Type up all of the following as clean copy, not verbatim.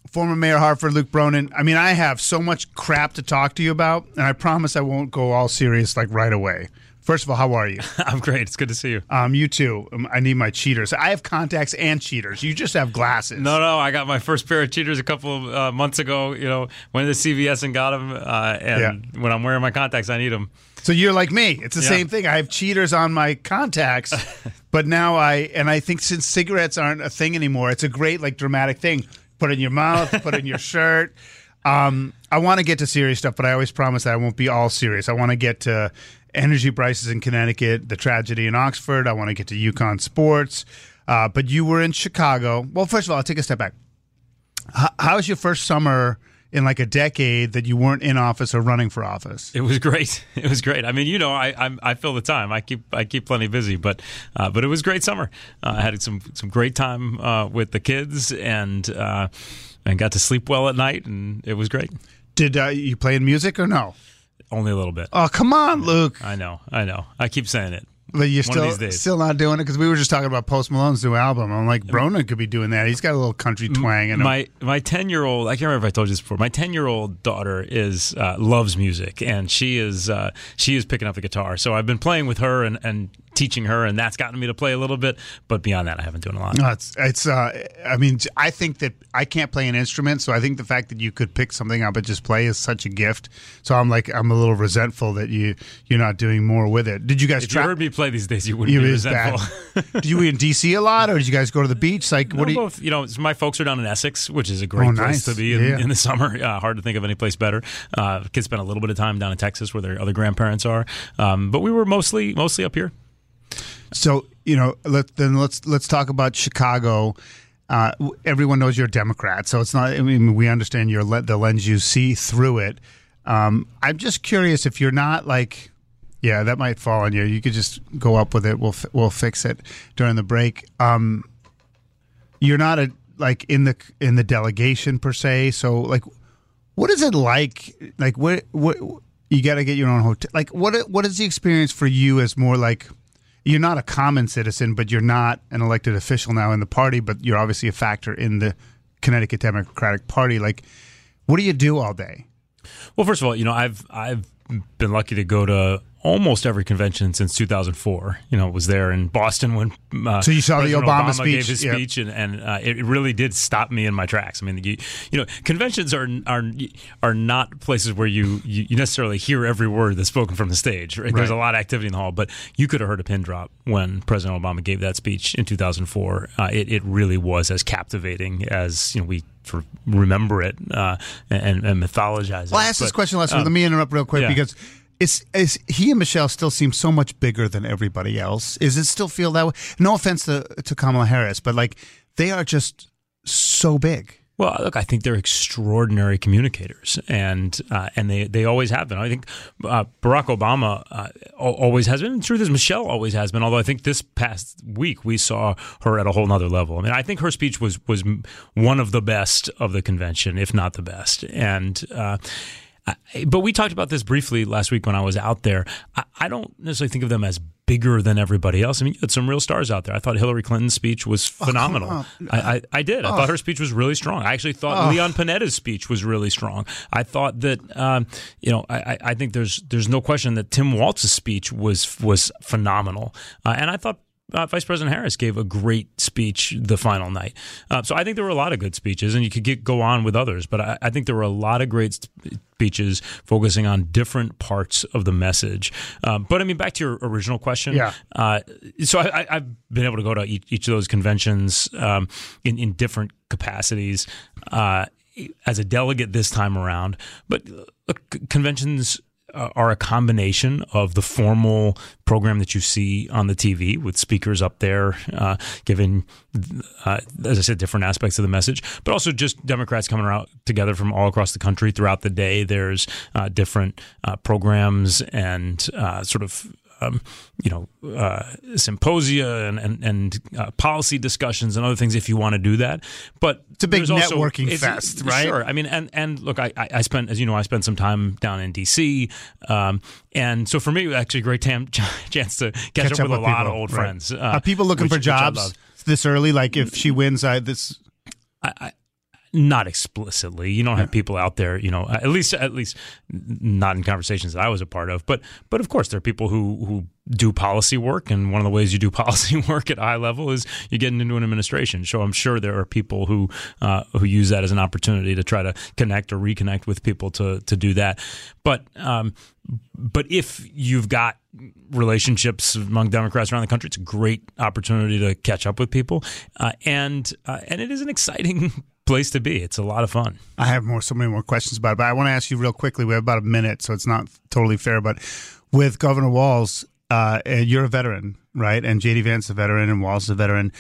former Mayor Hartford, Luke Bronin. I mean, I have so much crap to talk to you about, and I promise I won't go all serious like right away. First of all, how are you? I'm great. It's good to see you. You too. I need my cheaters. I have contacts and cheaters. You just have glasses. No. I got my first pair of cheaters a couple of months ago. Went to CVS and got them. When I'm wearing my contacts, I need them. So you're like me. It's the same thing. I have cheaters on my contacts, but now I think since cigarettes aren't a thing anymore, it's a great like dramatic thing. Put it in your mouth, put it in your shirt. I want to get to serious stuff, but I always promise that I won't be all serious. I want to get to energy prices in Connecticut, the tragedy in Oxford. I want to get to UConn sports. But you were in Chicago. Well, first of all, I'll take a step back. How was your first summer in like a decade that you weren't in office or running for office? It was great. It was great. I mean, I fill the time. I keep plenty busy, but it was a great summer. I had some great time with the kids and got to sleep well at night, and it was great. Did you play in music or no? Only a little bit. Oh, come on, Luke. I know. I keep saying it. But you're still not doing it? Because we were just talking about Post Malone's new album. I'm like, Bronin could be doing that. He's got a little country twang in him. My 10-year-old, I can't remember if I told you this before, my 10-year-old daughter loves music, and she is picking up the guitar. So I've been playing with her and teaching her, and that's gotten me to play a little bit. But beyond that, I haven't done a lot. No, I mean, I think that I can't play an instrument, so I think the fact that you could pick something up and just play is such a gift. So I'm a little resentful that you're not doing more with it. Did you guys? If you heard me play these days, you wouldn't be resentful. Did you in DC a lot, or did you guys go to the beach? Like, no, both. My folks are down in Essex, which is a great place to be in the summer. Hard to think of any place better. Kids spent a little bit of time down in Texas where their other grandparents are, but we were mostly up here. So let's talk about Chicago. Everyone knows you're a Democrat, so it's not. I mean, we understand the lens you see through it. I'm just curious if you're not like, yeah, that might fall on you. You could just go up with it. We'll fix it during the break. You're not in the delegation per se. So like, what is it like? Like what you got to get your own hotel. Like what is the experience for you as more like? You're not a common citizen, but you're not an elected official now in the party, but you're obviously a factor in the Connecticut Democratic Party. Like, what do you do all day? Well, first of all, I've been lucky to go to almost every convention since 2004. Was there in Boston when so you saw President the Obama speech gave his speech, and it really did stop me in my tracks. I mean, conventions are not places where you necessarily hear every word that's spoken from the stage. Right? There's a lot of activity in the hall, but you could have heard a pin drop when President Obama gave that speech in 2004. It really was as captivating as we sort of remember it and mythologize it. Well, I asked this question last week. Let me interrupt real quick because is he and Michelle still seem so much bigger than everybody else? Is it still feel that way? No offense to Kamala Harris, but like they are just so big. Well, look, I think they're extraordinary communicators, and they always have been. I think Barack Obama always has been. The truth is, Michelle always has been. Although I think this past week we saw her at a whole nother level. I mean, I think her speech was one of the best of the convention, if not the best, and. But we talked about this briefly last week when I was out there. I don't necessarily think of them as bigger than everybody else. I mean, you had some real stars out there. I thought Hillary Clinton's speech was phenomenal. I did. I thought her speech was really strong. I actually thought Leon Panetta's speech was really strong. I thought that, I think there's no question that Tim Walz's speech was phenomenal. And I thought Vice President Harris gave a great speech the final night. So I think there were a lot of good speeches, and you could go on with others, but I think there were a lot of great speeches focusing on different parts of the message. But I mean, back to your original question. Yeah. So I've been able to go to each of those conventions in different capacities as a delegate this time around. But conventions are a combination of the formal program that you see on the TV with speakers up there giving, as I said, different aspects of the message, but also just Democrats coming out together from all across the country throughout the day. There's different programs and sort of symposia and policy discussions and other things if you want to do that. But it's a big networking fest, right? Sure. I mean, and look, I spent, as you know, I spent some time down in D.C., and so for me, it was actually a great chance to catch up with a lot of old friends. Are people looking for jobs this early? Like if she wins, Not explicitly. You don't have people out there, at least not in conversations that I was a part of. But of course, there are people who do policy work, and one of the ways you do policy work at a high level is you get into an administration. So I'm sure there are people who use that as an opportunity to try to connect or reconnect with people to do that. But if you've got relationships among Democrats around the country, it's a great opportunity to catch up with people, and it is an exciting place to be. It's a lot of fun. I have so many more questions about it, but I want to ask you real quickly. We have about a minute, so it's not totally fair. But with Governor Walz, you're a veteran, right? And J.D. Vance is a veteran, and Walz is a veteran.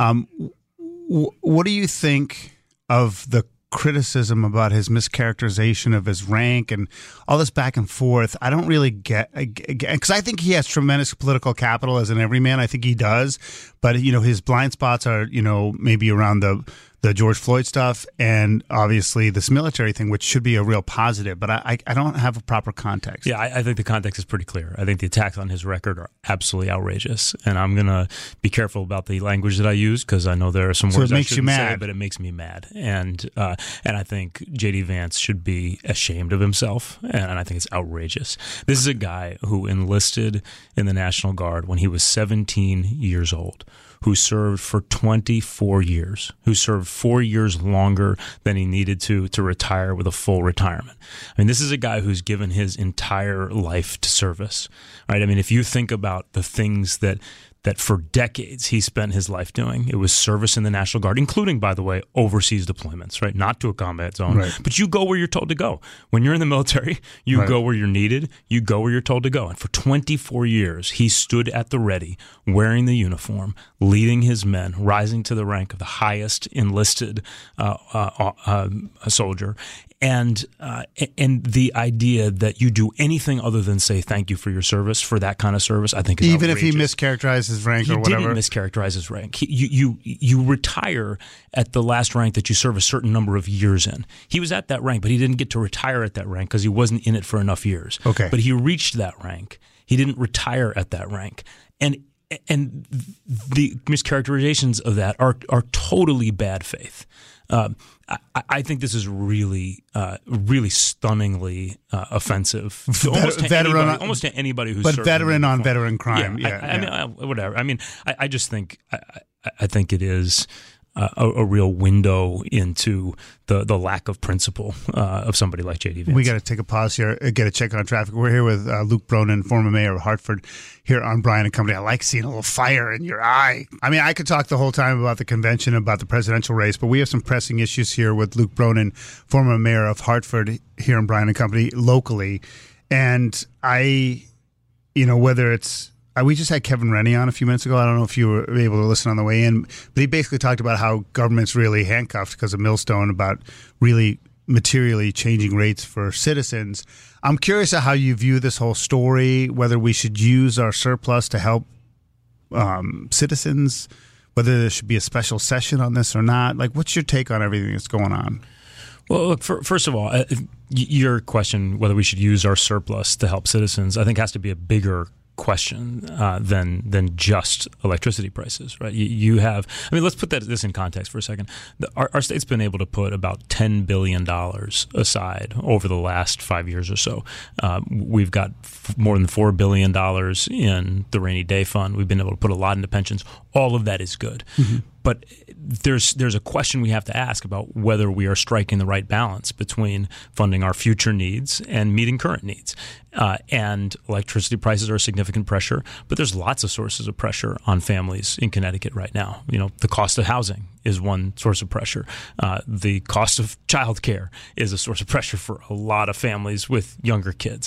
What do you think of the criticism about his mischaracterization of his rank and all this back and forth? I don't really get, because I think he has tremendous political capital as an everyman. I think he does, but his blind spots are maybe around the George Floyd stuff and obviously this military thing, which should be a real positive, but I don't have a proper context. Yeah, I think the context is pretty clear. I think the attacks on his record are absolutely outrageous, and I'm going to be careful about the language that I use because I know there are some words I shouldn't say, but it makes me mad. And I think J.D. Vance should be ashamed of himself, and I think it's outrageous. This is a guy who enlisted in the National Guard when he was 17 years old, who served for 24 years, who served 4 years longer than he needed to retire with a full retirement. I mean, this is a guy who's given his entire life to service, right? I mean, if you think about the things that for decades he spent his life doing, it was service in the National Guard, including, by the way, overseas deployments, right? Not to a combat zone, right. But you go where you're told to go. When you're in the military, you right. go where you're needed, you go where you're told to go. And for 24 years, he stood at the ready, wearing the uniform, leading his men, rising to the rank of the highest enlisted soldier. And the idea that you do anything other than say thank you for your service, for that kind of service, I think is even outrageous. If he mischaracterized his rank or whatever. He didn't mischaracterize his rank. You retire at the last rank that you serve a certain number of years in. He was at that rank, but he didn't get to retire at that rank because he wasn't in it for enough years. Okay. But he reached that rank. He didn't retire at that rank. And the mischaracterizations of that are totally bad faith. I think this is really stunningly offensive to almost to anybody who's veteran on veteran crime. I mean, whatever. I mean, I just think I think it is a real window into the lack of principle of somebody like J.D. Vance. We got to take a pause here, get a check on traffic. We're here with Luke Bronin, former mayor of Hartford, here on Brian and Company. I like seeing a little fire in your eye. I mean, I could talk the whole time about the convention, about the presidential race, but we have some pressing issues here with Luke Bronin, former mayor of Hartford, here on Brian and Company, locally. And whether it's we just had Kevin Rennie on a few minutes ago. I don't know if you were able to listen on the way in, but he basically talked about how government's really handcuffed because of Millstone, about really materially changing rates for citizens. I'm curious how you view this whole story, whether we should use our surplus to help citizens, whether there should be a special session on this or not. Like, what's your take on everything that's going on? Well, look, first of all, your question, whether we should use our surplus to help citizens, I think has to be a bigger question than just electricity prices, right? You have, I mean, let's put this in context for a second. Our state's been able to put about $10 billion aside over the last 5 years or so. We've got more than $4 billion in the rainy day fund. We've been able to put a lot into pensions. All of that is good. Mm-hmm. But there's a question we have to ask about whether we are striking the right balance between funding our future needs and meeting current needs. And electricity prices are a significant pressure, but there's lots of sources of pressure on families in Connecticut right now. The cost of housing is one source of pressure. The cost of childcare is a source of pressure for a lot of families with younger kids.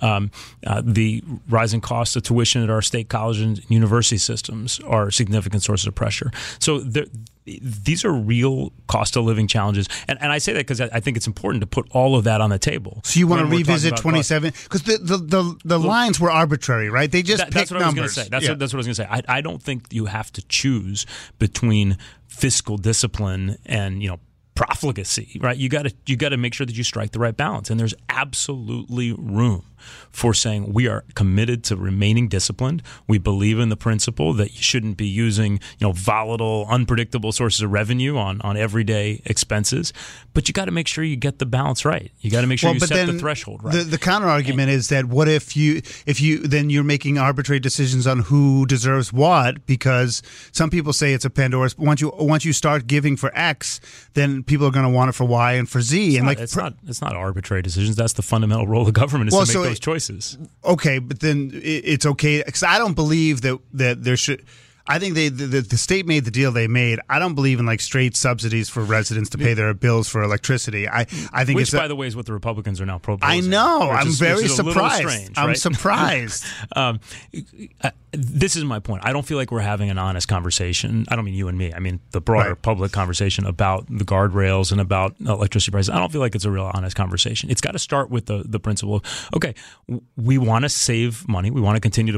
The rising cost of tuition at our state colleges and university systems are significant sources of pressure. So these are real cost of living challenges. And I say that because I think it's important to put all of that on the table. So you want to revisit 27? Because the lines were arbitrary, right? They just picked numbers. That's what I was going to say. I don't think you have to choose between fiscal discipline and, profligacy, right? You got to make sure that you strike the right balance, and there's absolutely room for saying we are committed to remaining disciplined. We believe in the principle that you shouldn't be using volatile, unpredictable sources of revenue on everyday expenses, but you got to make sure you get the balance right. You got to make sure you set the threshold right. The counter argument is that what if you then you're making arbitrary decisions on who deserves what, because some people say it's a Pandora's. Once you start giving for X, then people are going to want it for Y and for Z. It's not arbitrary decisions. That's the fundamental role of government is to make those choices. Okay, but then it's okay because I don't believe that there should. I think the state made the deal they made. I don't believe in straight subsidies for residents to pay their bills for electricity. I think which, by the way, is what the Republicans are now proposing. I know. I'm very surprised. Strange, I'm right? surprised. This is my point. I don't feel like we're having an honest conversation. I don't mean you and me. I mean the broader public conversation about the guardrails and about electricity prices. I don't feel like it's a real honest conversation. It's got to start with the principle of, okay, we want to save money. We want to continue to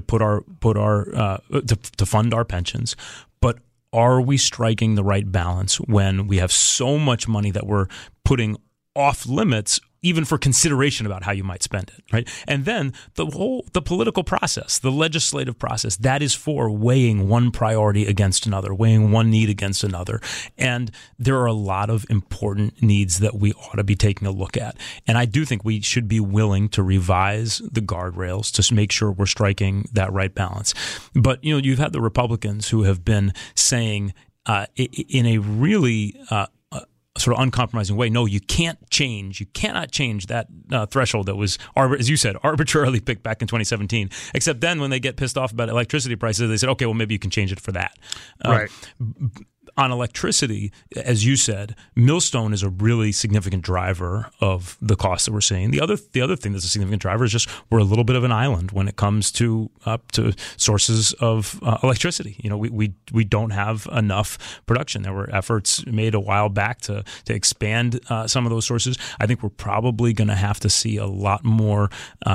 to fund our pensions, but are we striking the right balance when we have so much money that we're putting off limits even for consideration about how you might spend it, right? And then the political process, the legislative process, that is for weighing one priority against another, weighing one need against another. And there are a lot of important needs that we ought to be taking a look at. And I do think we should be willing to revise the guardrails to make sure we're striking that right balance. But, you've had the Republicans who have been saying in a really sort of uncompromising way, no, you cannot change that threshold that was, as you said, arbitrarily picked back in 2017. Except then when they get pissed off about electricity prices, they said, okay, well, maybe you can change it for that. Right. On electricity, as you said, Millstone is a really significant driver of the costs that we're seeing. The other thing that's a significant driver is just we're a little bit of an island when it comes to sources of electricity. We don't have enough production. There were efforts made a while back to expand some of those sources. I think we're probably going to have to see a lot more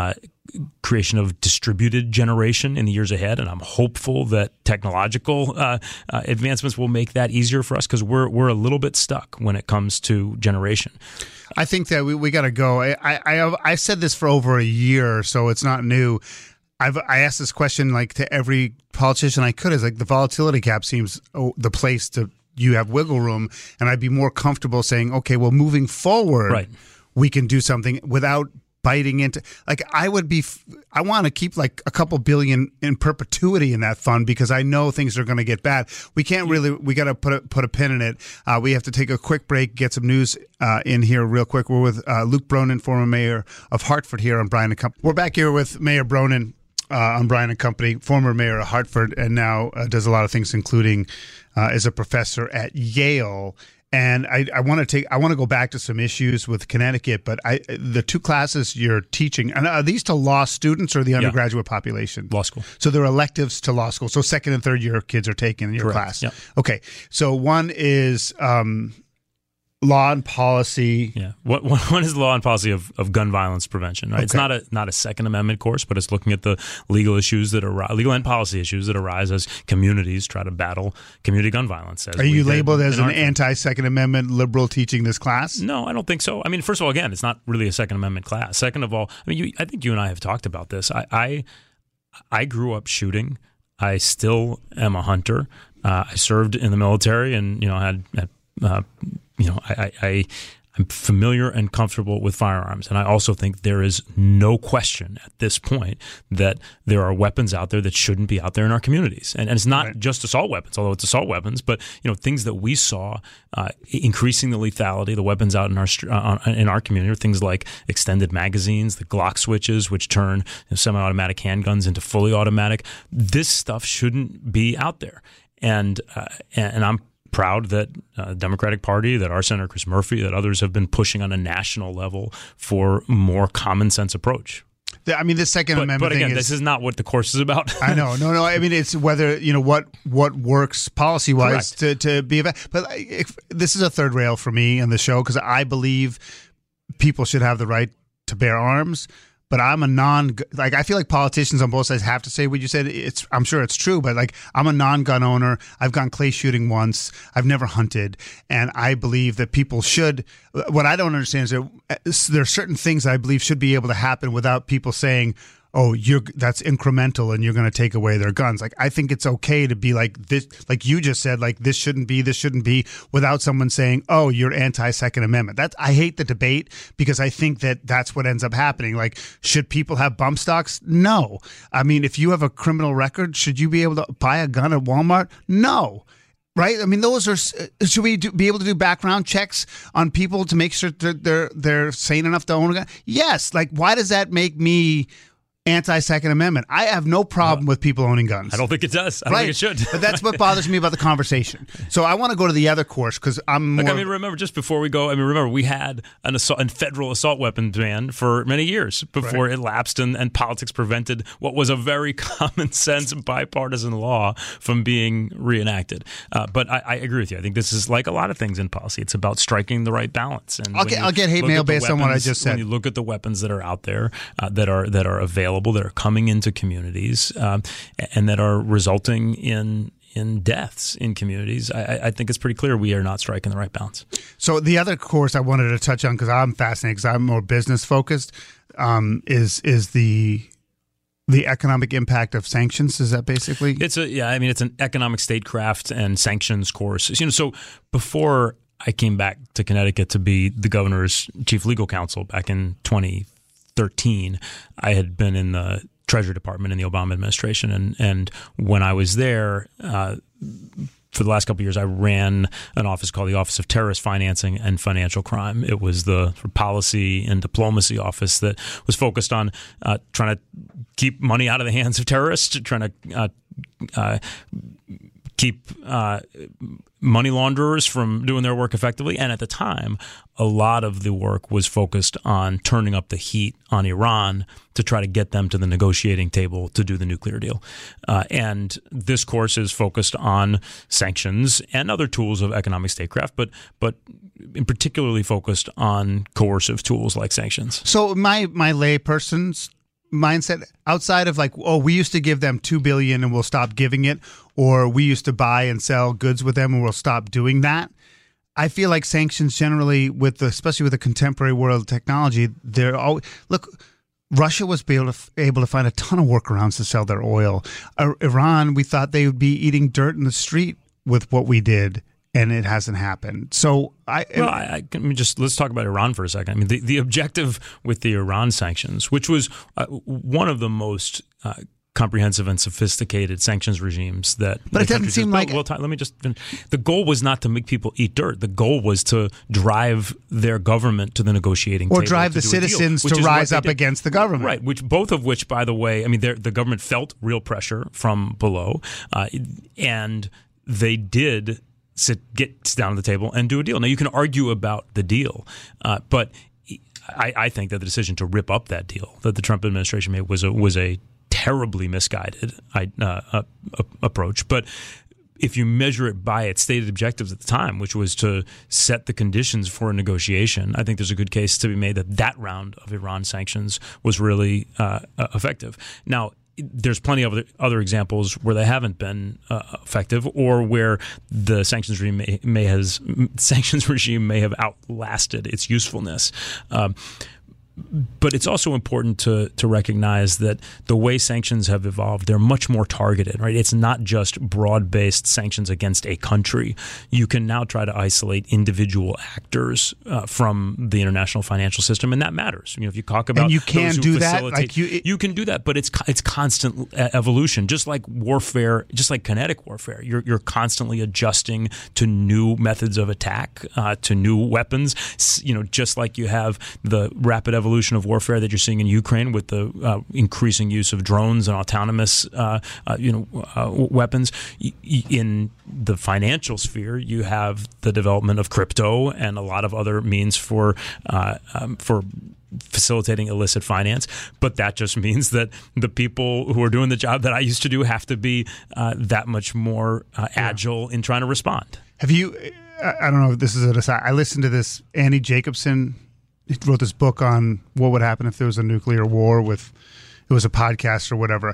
creation of distributed generation in the years ahead, and I'm hopeful that technological advancements will make that easier for us because we're a little bit stuck when it comes to generation. I think that we got to go. I said this for over a year, so it's not new. I asked this question to every politician I could. Is the volatility cap seems the place to you have wiggle room, and I'd be more comfortable saying, okay, well, moving forward, we can do something without biting into I want to keep a couple billion in perpetuity in that fund because I know things are going to get bad. We got to put a pin in it. We have to take a quick break, get some news in here real quick. We're with Luke Bronin, former mayor of Hartford, here on Brian and Company. We're back here with Mayor Bronin on Brian and Company, former mayor of Hartford, and now does a lot of things, including is a professor at Yale. And I want to go back to some issues with Connecticut, but the two classes you're teaching, and are these to law students or the undergraduate population? Law school. So they're electives to law school. So second and third year kids are taking in your class. Yep. Okay. So one is law and policy. Yeah. One is law and policy of gun violence prevention, right? Okay. It's not a Second Amendment course, but it's looking at the legal and policy issues that arise as communities try to battle community gun violence. Are you labeled as an anti-Second Amendment liberal teaching this class? No, I don't think so. I mean, first of all, again, it's not really a Second Amendment class. Second of all, I think you and I have talked about this. I grew up shooting. I still am a hunter. I served in the military and, I'm familiar and comfortable with firearms. And I also think there is no question at this point that there are weapons out there that shouldn't be out there in our communities. And it's not just assault weapons, although it's assault weapons, but things that we saw increasing the lethality, the weapons out in our community are things like extended magazines, the Glock switches, which turn semi-automatic handguns into fully automatic. This stuff shouldn't be out there. And I'm proud that the Democratic Party, that our Senator Chris Murphy, that others have been pushing on a national level for more common sense approach. I mean, the Second Amendment but again, thing this is not what the course is about. I know. No. I mean, it's whether, what works policy-wise to be effective. But this is a third rail for me in the show because I believe people should have the right to bear arms. but I'm a I feel like politicians on both sides have to say what you said. I'm sure it's true, but like, I'm a non-gun owner. I've gone clay shooting once. I've never hunted. And I believe that people should, what I don't understand is there are certain things I believe should be able to happen without people saying, oh, that's incremental and you're going to take away their guns. Like, I think it's okay to be like this, like you just said, like this shouldn't be, without someone saying, oh, you're anti-Second Amendment. I hate the debate because I think that that's what ends up happening. Like, should people have bump stocks? No. I mean, if you have a criminal record, should you be able to buy a gun at Walmart? No. Right? I mean, those are. Should we be able to do background checks on people to make sure that they're sane enough to own a gun? Yes. Like, why does that make me anti-Second Amendment? I have no problem with people owning guns. I don't think it does. I don't think it should. But that's what bothers me about the conversation. So I want to go to the other course because I'm more... remember, just before we go, remember, we had a federal assault weapons ban for many years before it lapsed, and politics prevented what was a very common sense bipartisan law from being reenacted. But I agree with you. I think this is like a lot of things in policy. It's about striking the right balance. And I'll get hate mail based on what I just said. When you look at the weapons that are out there, that are available, that are coming into communities, and that are resulting in deaths in communities, I think it's pretty clear we are not striking the right balance. So the other course I wanted to touch on, because I'm fascinated, because I'm more business focused, is the economic impact of sanctions. Is that basically? It's an economic statecraft and sanctions course. So before I came back to Connecticut to be the governor's chief legal counsel back in 2013, I had been in the Treasury Department in the Obama administration, and when I was there for the last couple of years, I ran an office called the Office of Terrorist Financing and Financial Crime. It was the policy and diplomacy office that was focused on trying to keep money out of the hands of terrorists, trying to keep money launderers from doing their work effectively. And at the time, a lot of the work was focused on turning up the heat on Iran to try to get them to the negotiating table to do the nuclear deal. And this course is focused on sanctions and other tools of economic statecraft, but in particularly focused on coercive tools like sanctions. So my layperson's mindset, outside of like, oh, we used to give them $2 billion and we'll stop giving it, or we used to buy and sell goods with them and we'll stop doing that. I feel like sanctions generally, especially with the contemporary world of technology, they're always, look, Russia was able to find a ton of workarounds to sell their oil. Iran, we thought they would be eating dirt in the street with what we did, and it hasn't happened. So let's talk about Iran for a second. I mean, the objective with the Iran sanctions, which was one of the most comprehensive and sophisticated sanctions regimes that. But it doesn't seem like. Well, let me just. The goal was not to make people eat dirt. The goal was to drive their government to the negotiating table, or drive the citizens to rise up against the government. Right. Both of which, by the way, I mean, the government felt real pressure from below, and they did get down to the table and do a deal. Now, you can argue about the deal, but I think that the decision to rip up that deal that the Trump administration made was a terribly misguided approach. But if you measure it by its stated objectives at the time, which was to set the conditions for a negotiation, I think there's a good case to be made that round of Iran sanctions was really effective. Now, there's plenty of other examples where they haven't been effective, or where the sanctions regime may have outlasted its usefulness. But it's also important to recognize that the way sanctions have evolved, they're much more targeted, right? It's not just broad-based sanctions against a country. You can now try to isolate individual actors from the international financial system, and that matters. If you talk about, and you can do that, like you can do that, but it's constant evolution, just like warfare, just like kinetic warfare. You're constantly adjusting to new methods of attack, to new weapons. Just like you have the rapid evolution of warfare that you're seeing in Ukraine with the increasing use of drones and autonomous weapons. In the financial sphere, you have the development of crypto and a lot of other means for facilitating illicit finance. But that just means that the people who are doing the job that I used to do have to be that much more agile in trying to respond. Have you, I don't know if this is an aside, I listened to this Annie Jacobson wrote this book on what would happen if there was a nuclear war. It was a podcast or whatever.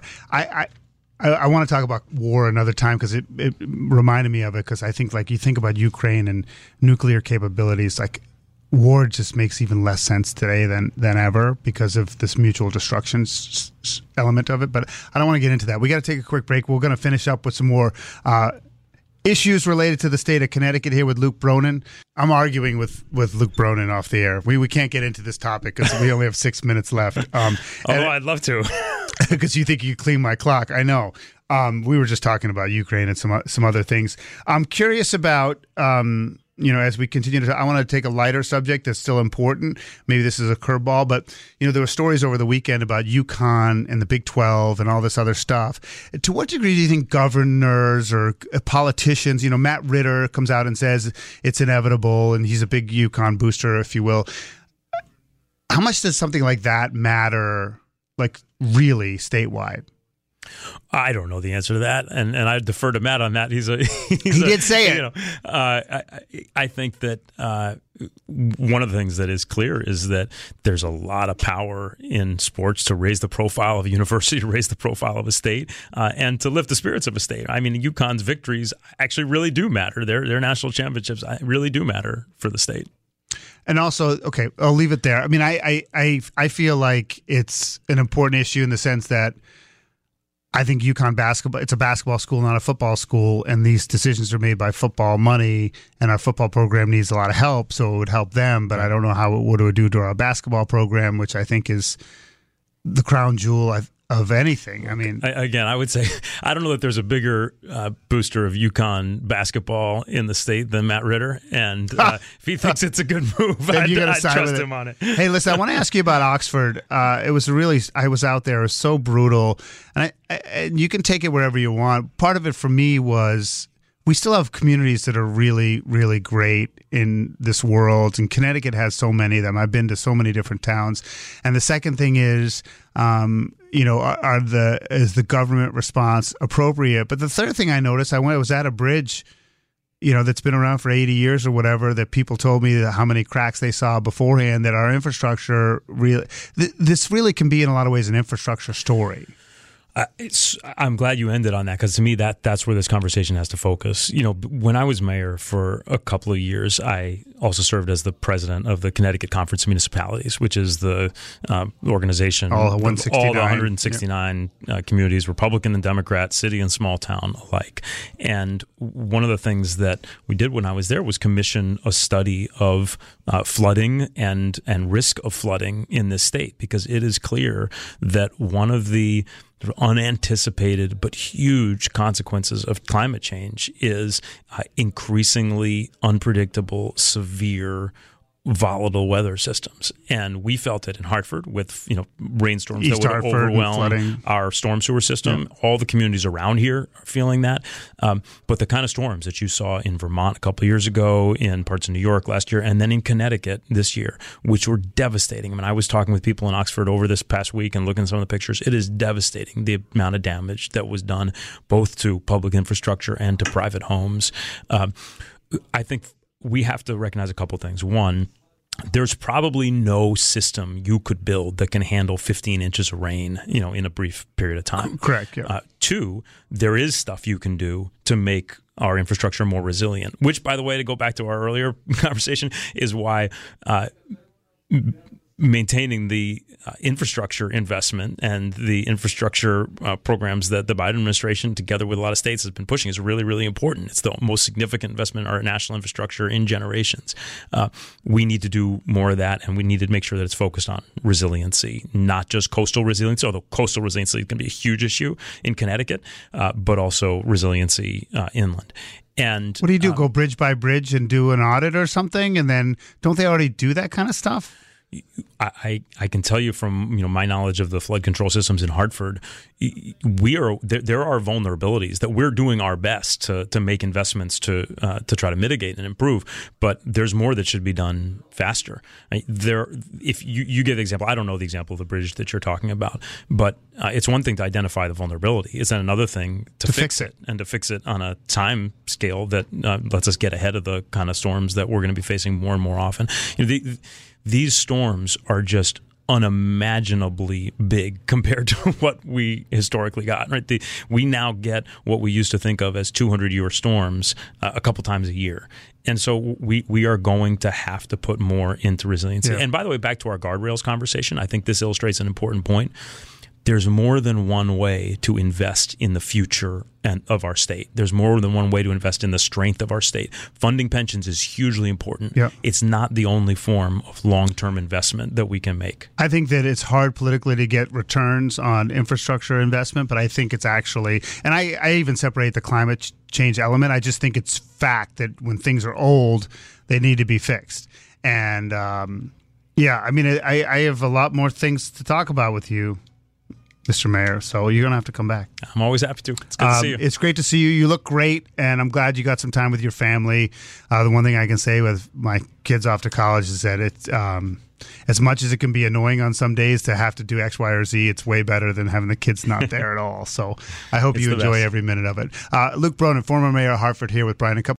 I want to talk about war another time because it reminded me of it, because I think, like, you think about Ukraine and nuclear capabilities, like, war just makes even less sense today than ever because of this mutual destruction element of it. But I don't want to get into that. We got to take a quick break. We're going to finish up with some more issues related to the state of Connecticut here with Luke Bronin. I'm arguing with Luke Bronin off the air. We can't get into this topic because we only have 6 minutes left. I'd love to. Because you think you clean my clock. I know. We were just talking about Ukraine and some other things. I'm curious about, as we continue to, I want to take a lighter subject that's still important. Maybe this is a curveball, but, there were stories over the weekend about UConn and the Big 12 and all this other stuff. To what degree do you think governors or politicians, Matt Ritter comes out and says it's inevitable, and he's a big UConn booster, if you will. How much does something like that matter, like, really statewide? I don't know the answer to that, and I defer to Matt on that. He did say it. I think that one of the things that is clear is that there's a lot of power in sports to raise the profile of a university, to raise the profile of a state, and to lift the spirits of a state. I mean, UConn's victories actually really do matter. Their national championships really do matter for the state. And also, okay, I'll leave it there. I mean, I feel like it's an important issue in the sense that I think UConn basketball, it's a basketball school, not a football school, and these decisions are made by football money, and our football program needs a lot of help, so it would help them, but I don't know what it would do to our basketball program, which I think is the crown jewel of anything. I mean, I would say I don't know that there's a bigger booster of UConn basketball in the state than Matt Ritter, and if he thinks it's a good move, I'd trust him on it. Hey, listen, I want to ask you about Oxford. I was out there. It was so brutal, and you can take it wherever you want. Part of it for me was, we still have communities that are really, really great in this world, and Connecticut has so many of them. I've been to so many different towns. And the second thing is, is the government response appropriate? But the third thing I noticed, I was at a bridge, that's been around for 80 years or whatever, that people told me how many cracks they saw beforehand, that our infrastructure this really can be in a lot of ways an infrastructure story. I'm glad you ended on that, because to me that's where this conversation has to focus. When I was mayor for a couple of years, I also served as the president of the Connecticut Conference of Municipalities, which is the organization all 169 communities, Republican and Democrat, city and small town alike. And one of the things that we did when I was there was commission a study of flooding and risk of flooding in this state, because it is clear that one of the unanticipated but huge consequences of climate change is increasingly unpredictable, severe, volatile weather systems. And we felt it in Hartford with rainstorms East that would Hartford overwhelm our storm sewer system. Yeah. All the communities around here are feeling that. But the kind of storms that you saw in Vermont a couple of years ago, in parts of New York last year, and then in Connecticut this year, which were devastating. I mean, I was talking with people in Oxford over this past week and looking at some of the pictures. It is devastating, the amount of damage that was done both to public infrastructure and to private homes. I think we have to recognize a couple things. One, there's probably no system you could build that can handle 15 inches of rain, in a brief period of time. Correct. Yeah. Two, there is stuff you can do to make our infrastructure more resilient, which, by the way, to go back to our earlier conversation, is why maintaining the infrastructure investment and the infrastructure programs that the Biden administration, together with a lot of states, has been pushing is really, really important. It's the most significant investment in our national infrastructure in generations. We need to do more of that, and we need to make sure that it's focused on resiliency, not just coastal resiliency, although coastal resiliency can be a huge issue in Connecticut, but also resiliency inland. And what do you do? Go bridge by bridge and do an audit or something? And then don't they already do that kind of stuff? I can tell you from my knowledge of the flood control systems in Hartford, there are vulnerabilities that we're doing our best to make investments to try to mitigate and improve, but there's more that should be done faster. If you give the example, I don't know the example of the bridge that you're talking about, but it's one thing to identify the vulnerability. It's then another thing to fix it, and to fix it on a time scale that lets us get ahead of the kind of storms that we're going to be facing more and more often. These storms are just unimaginably big compared to what we historically got. Right, we now get what we used to think of as 200-year storms a couple times a year, and so we are going to have to put more into resiliency. Yeah. And by the way, back to our guardrails conversation, I think this illustrates an important point. There's more than one way to invest in the future of our state. There's more than one way to invest in the strength of our state. Funding pensions is hugely important. Yeah. It's not the only form of long-term investment that we can make. I think that it's hard politically to get returns on infrastructure investment, but I think it's actually, and I even separate the climate change element. I just think it's fact that when things are old, they need to be fixed. And I have a lot more things to talk about with you, Mr. Mayor, so you're going to have to come back. I'm always happy to. It's good to see you. It's great to see you. You look great, and I'm glad you got some time with your family. The one thing I can say with my kids off to college is that it's as much as it can be annoying on some days to have to do X, Y, or Z, it's way better than having the kids not there at all. So I hope you enjoy every minute of it. Luke Bronin, former mayor of Hartford, here with Brian and Company.